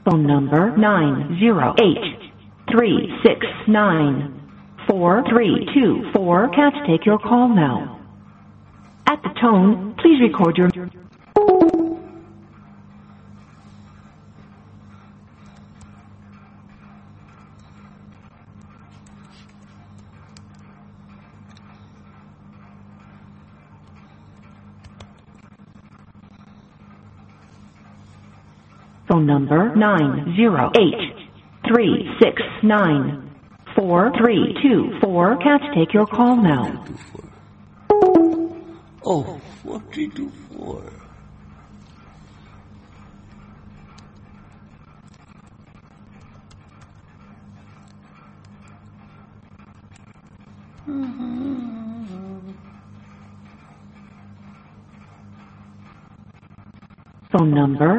Phone number 908-369-4324. Can't take your call now. At the tone, please record your... Phone number 908-369-4324. Can't take your call now. Oh, 424. Phone number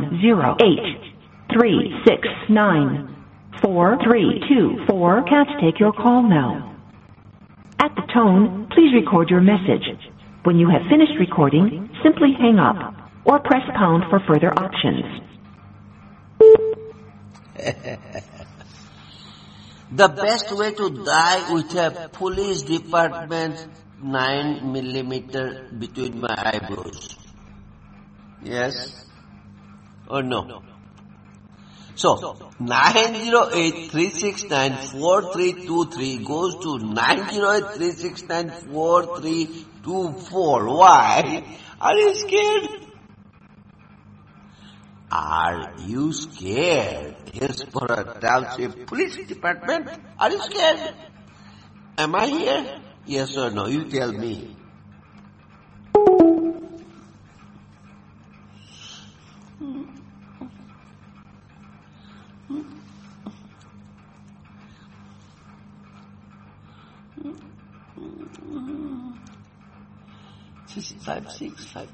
908-369-4324. Can't take your call now. At the tone, please record your message. When you have finished recording, simply hang up or press pound for further options. The best way to die with a police department 9mm between my eyebrows. Yes or no? So, 908-369-4323 goes to 908-369-4324. Why? Are you scared? Are you scared? Hillsborough Township Police Department. Are you scared? Am I here? Yes or no? You tell me. Six, five, six, five.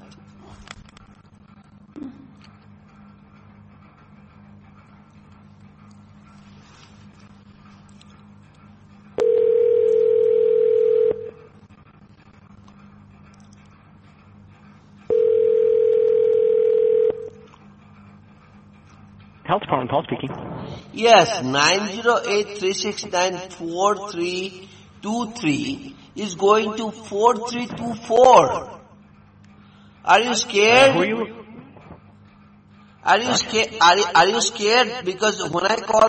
Health Department, Paul speaking. Yes, 908-369-4323 is going to 4324. Are you scared? Who are you? Are you scared? Are you scared? Because when I call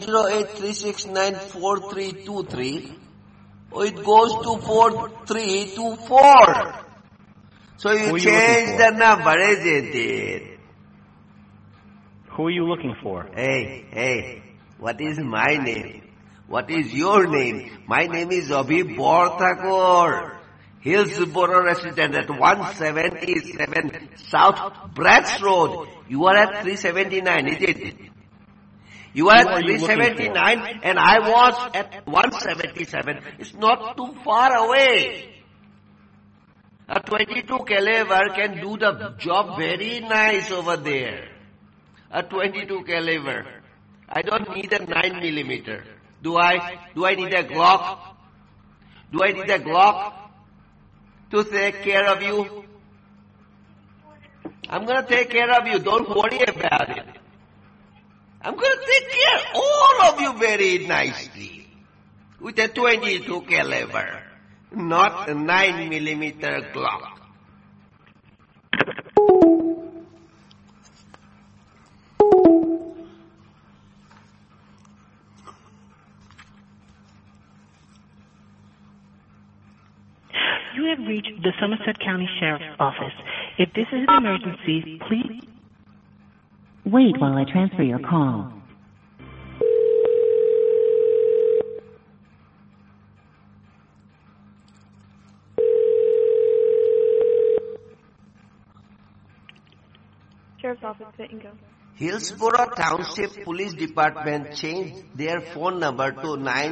908-369-4323, it goes to 4324. So you change the number, isn't it? Who are you looking for? Hey, what is my name? What is your name? My name is Abhi Borthakur, Hillsborough resident at 177 South Bratz Road. You are at 379, isn't it? You are at 379 and I was at 177. It's not too far away. A 22 caliber can do the job very nice over there. A 22 caliber. I don't need a 9mm. Do I need a Glock? Do I need a Glock to take care of you? I'm going to take care of you. Don't worry about it. I'm going to take care of all of you very nicely with a 22 caliber, not a 9mm Glock. You have reached the Somerset County Sheriff's Office. If this is an emergency, please wait while I transfer your call. Sheriff's Office, Ingo. Hillsborough Township Police Department changed their phone number to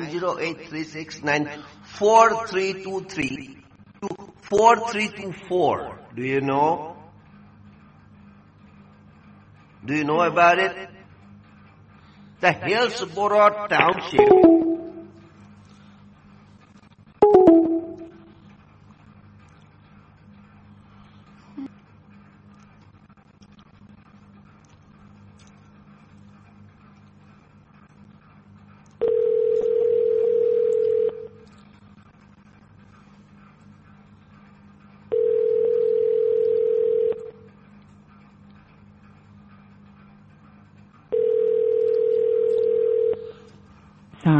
908-369-4323 to 4324. Do you know? Do you know about it? The Hillsborough Township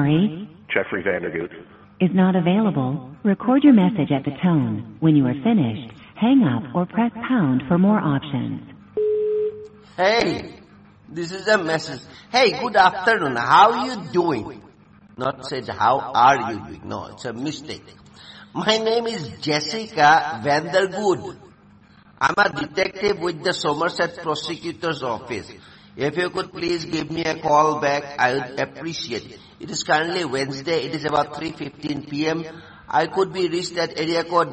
sorry, Jeffrey Vandergood. is not available. Record your message at the tone. When you are finished, hang up or press pound for more options. Hey, this is a message. Hey, good afternoon. How you doing? Not said how are you doing. No, it's a mistake. My name is Jessica Vandergood. I'm a detective with the Somerset Prosecutor's Office. If you could please give me a call back, I would appreciate it. It is currently Wednesday. It is about 3:15 p.m. I could be reached at area code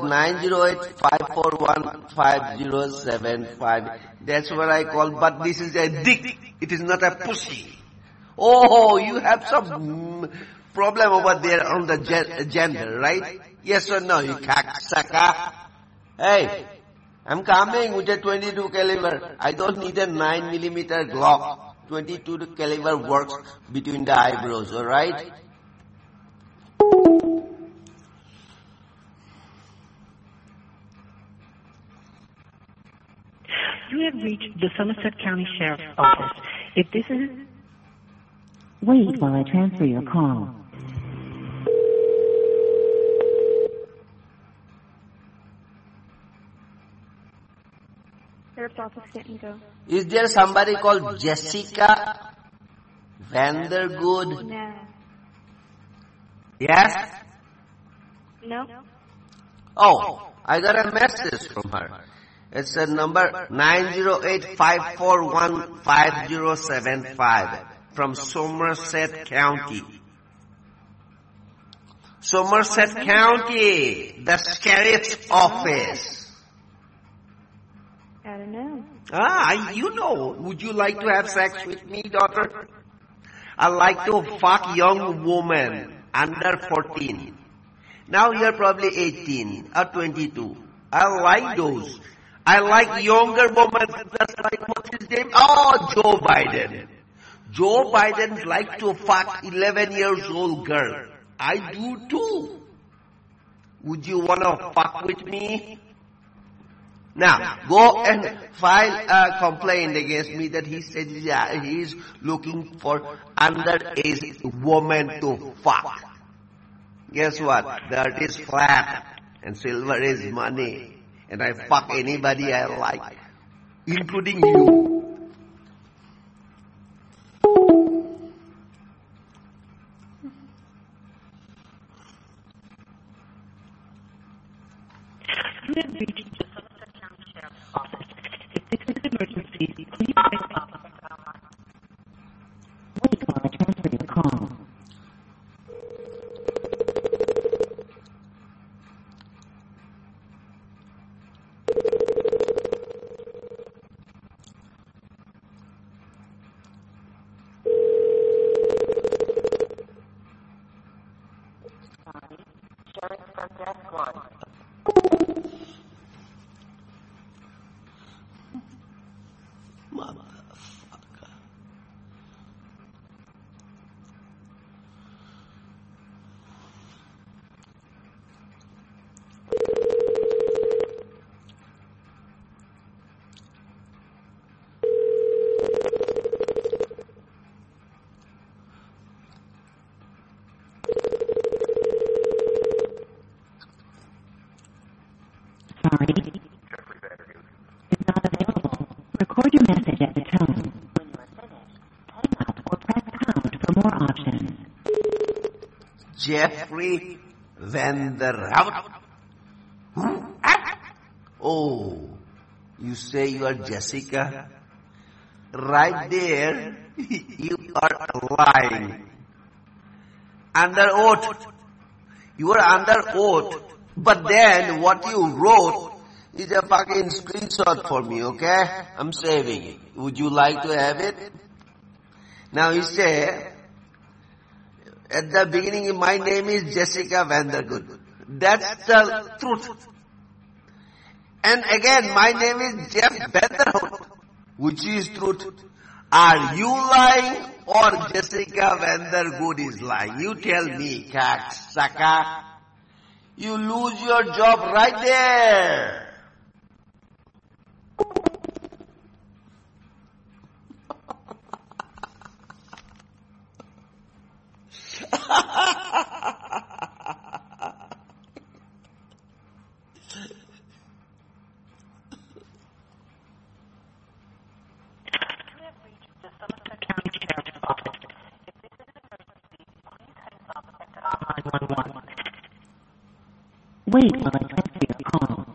908-541-5075. That's where I call, but this is a dick. It is not a pussy. Oh, you have some problem over there on the gender, right? Yes or no, you cocksucker? Hey, I'm coming with a 22 caliber. I don't need a 9mm Glock. 22 caliber works between the eyebrows, alright? You have reached the Somerset County Sheriff's Office. If this is... Wait while I transfer your call. Sheriff's Office, Canton Go. Is there somebody called Jessica Vandergood? No. Yes? No. Oh, I got a message from her. It's a number 908-541-5075 from Somerset County. Somerset County, the sheriff's office. I don't know. You know. Would you like to have sex with me, daughter? I like to fuck young women under 14. Now you're probably 18 or 22. I like those. I like younger women just like, what's his name? Oh, Joe Biden. Joe Biden likes to fuck 11 years old girl. I do too. Would you want to fuck with me? Now, go and file a complaint against me that he said he's looking for underage woman to fuck. Guess what? Dirt is flat and silver is money. And I fuck anybody I like, including you. You have reached the Somerset County Sheriff's Office. If this is an emergency, please hang up. Wait while I transfer your call. Motherfucker. Sorry, is not available. Record your message at the tone. When you are finished, hang up or press pound for more options. Jeffrey Vanderhout. Oh, you say you are Jessica? Right there, you are lying. Under oath. You are under oath. But then what you wrote is a fucking screenshot for me, okay? I'm saving it. Would you like to have it? Now you say, at the beginning, my name is Jessica Vandergood. That's the truth. And again, my name is Jeff Vanderhout, which is truth. Are you lying or Jessica Vandergood is lying? You tell me, cocksucker. You lose your job right there. 911. Wait while I transfer your call.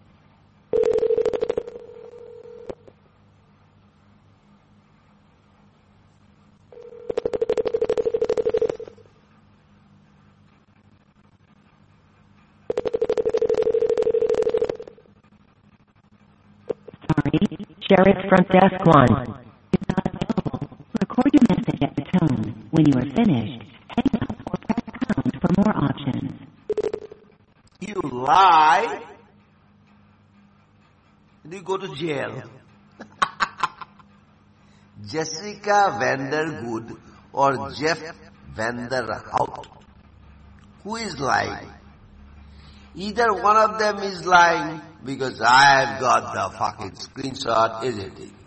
Sorry, Sheriff Front Desk 1 is not available. Record your message at the tone. When you are finished, hang up or press pound for more options. You lie, and you go to jail. Jessica Vandergood or Jeff Vanderhout. Who is lying? Either one of them is lying because I've got the fucking screenshot, isn't it?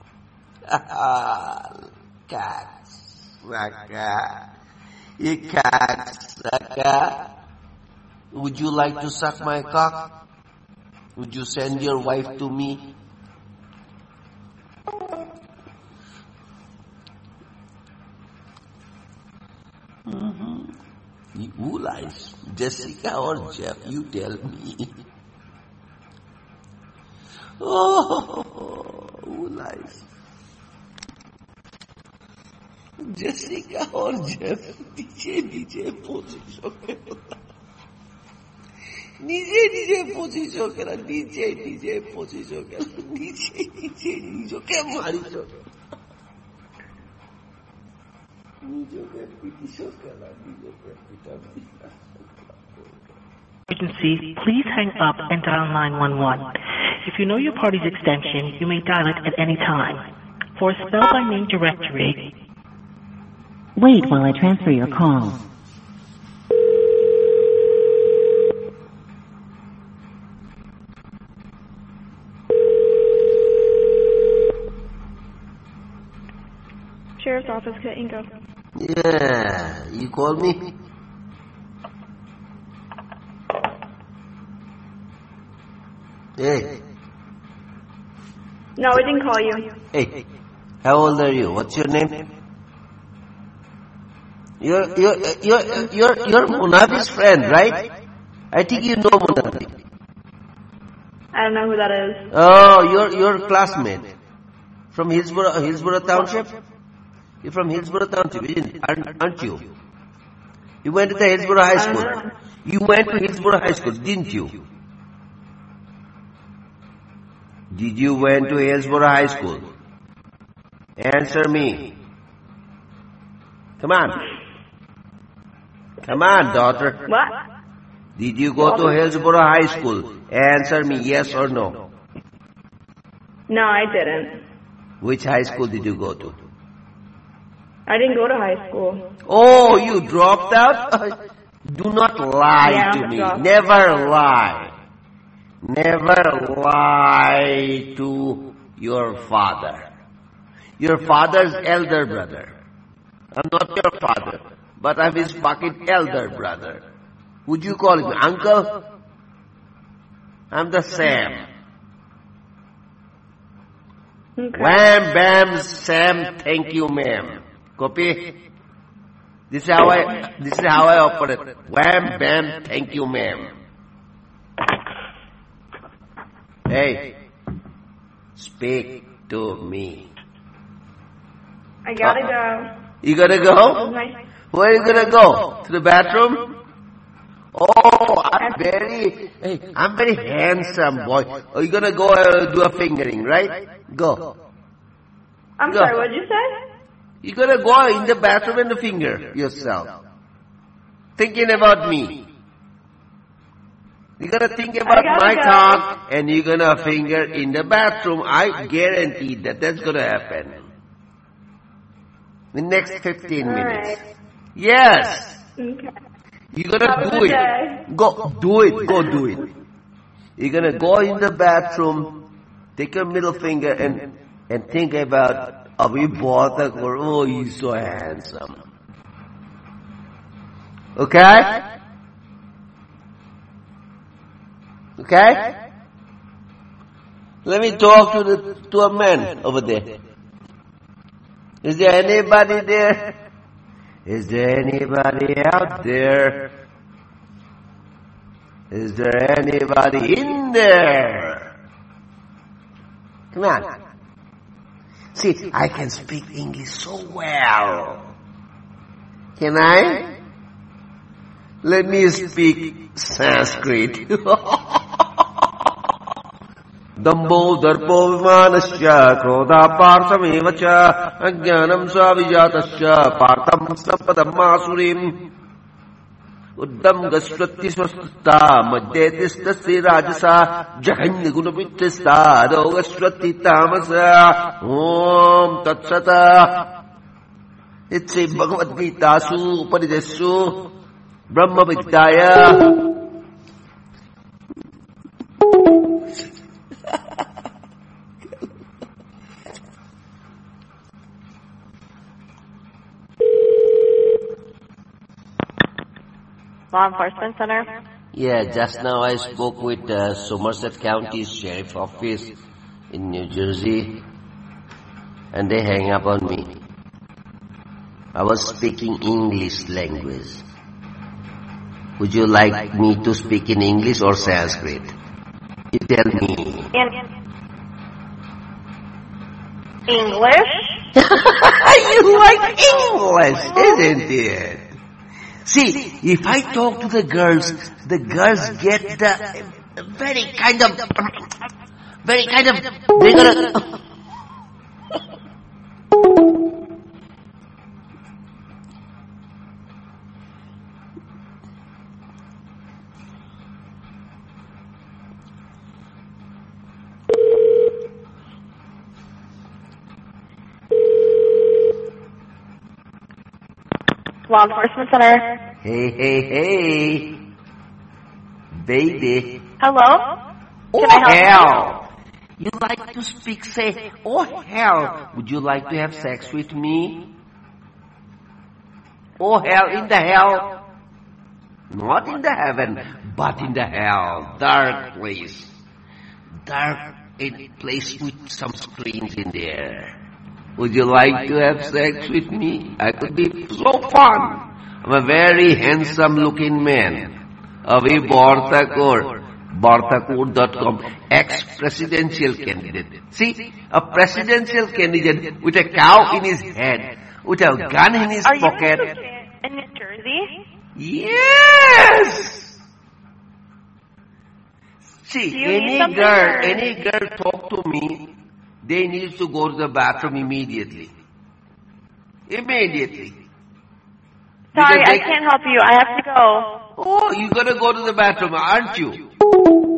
Cats, sucker. You cat, sucker. Would you like to suck my cock? Would you send your wife to me? Who lies? Jessica or Jeff? You tell me. Oh, who lies? Jessica or Jeff? DJ position. DJ position kera. DJ position kera. DJ ke mari cho. Emergency, please hang up and dial 911. If you know your party's extension, you may dial it at any time. For a spell by name directory, Wait while I transfer your call. Sheriff's office, Ingo. Yeah, you call me? Hey. No, I didn't call you. Hey, how old are you? What's your name? You're Munabi's friend, right? I think you know Munabi. I don't know who that is. Oh, your classmate from Hillsborough Township. You're from Hillsborough Township, aren't you? You went to the Hillsborough High School. You went to Hillsborough High School, didn't you? Did you went to Hillsborough High School? Answer me. Come on. Come on, daughter. What? Did you go to Hillsborough High School? Answer me, yes or no. No, I didn't. Which high school did you go to? I didn't go to high school. Oh, you dropped out? Do not lie to me. Never lie. Never lie to your father. Your father's elder brother. I'm not your father, but I'm his fucking elder brother. Would you call him uncle? I'm the Sam. Okay. Wham, bam, Sam, thank you, ma'am. Copy? This is how I operate. Wham, bam, thank you, ma'am. Hey, speak to me. I gotta go. You gotta go? Where are you gonna go? To the bathroom? Oh, I'm very handsome, boy. Oh, you're gonna go do a fingering, right? Go. I'm sorry, what'd you say? You're gonna go in the bathroom and finger yourself. Thinking about me. You're gonna think about my cock and you're gonna finger in the bathroom. I guarantee that's gonna happen. The next 15 minutes. Right. Yes. Okay. You're gonna do it. Go do it. You're gonna go in the bathroom, take your middle finger and think about Abhi Bhartak or oh, he's so handsome. Okay? Okay? Let me talk to a man over there. Is there anybody there? Is there anybody out there? Is there anybody in there? Come on. See, I can speak English so well. Can I? Let me speak Sanskrit. Dambo darpo vimanasya krodha parthameva cha ajnanam svavijatasya partham sampadam masurim uddam gasvati swastha madhyatistasi rajasa jahanya gunavittista dogasvati tamasa om tatsata. It's a Bhagavad Gita su Upanishadsu Brahma Vidyaya. Law Enforcement Center? Yeah, just now I spoke with Somerset County Sheriff Office in New Jersey, and they hang up on me. I was speaking English language. Would you like me to speak in English or Sanskrit? You tell me. In English? You like English, isn't it? See, if I talk to the girls get the very kind of, they're gonna... Law Enforcement Center? Hey, baby. Hello? Oh, Can I help hell. You like to speak, say, oh, hell. Would you like to have sex with me? Oh, hell, in the hell. Not in the heaven, but in the hell. Dark place. Dark place with some screens in there. Would you like to have sex with me? I could be so fun. I'm a very handsome-looking man. Avi Borthakur. Borthakur.com. Ex-presidential candidate. See? A presidential candidate with a cow in his head, with a gun in his pocket. Are you in New Jersey? Yes! See, Do you need any something girl talk to me, they need to go to the bathroom immediately. Immediately. Sorry, Because I can't help you. I have to go. Oh, you gotta go to the bathroom, aren't you?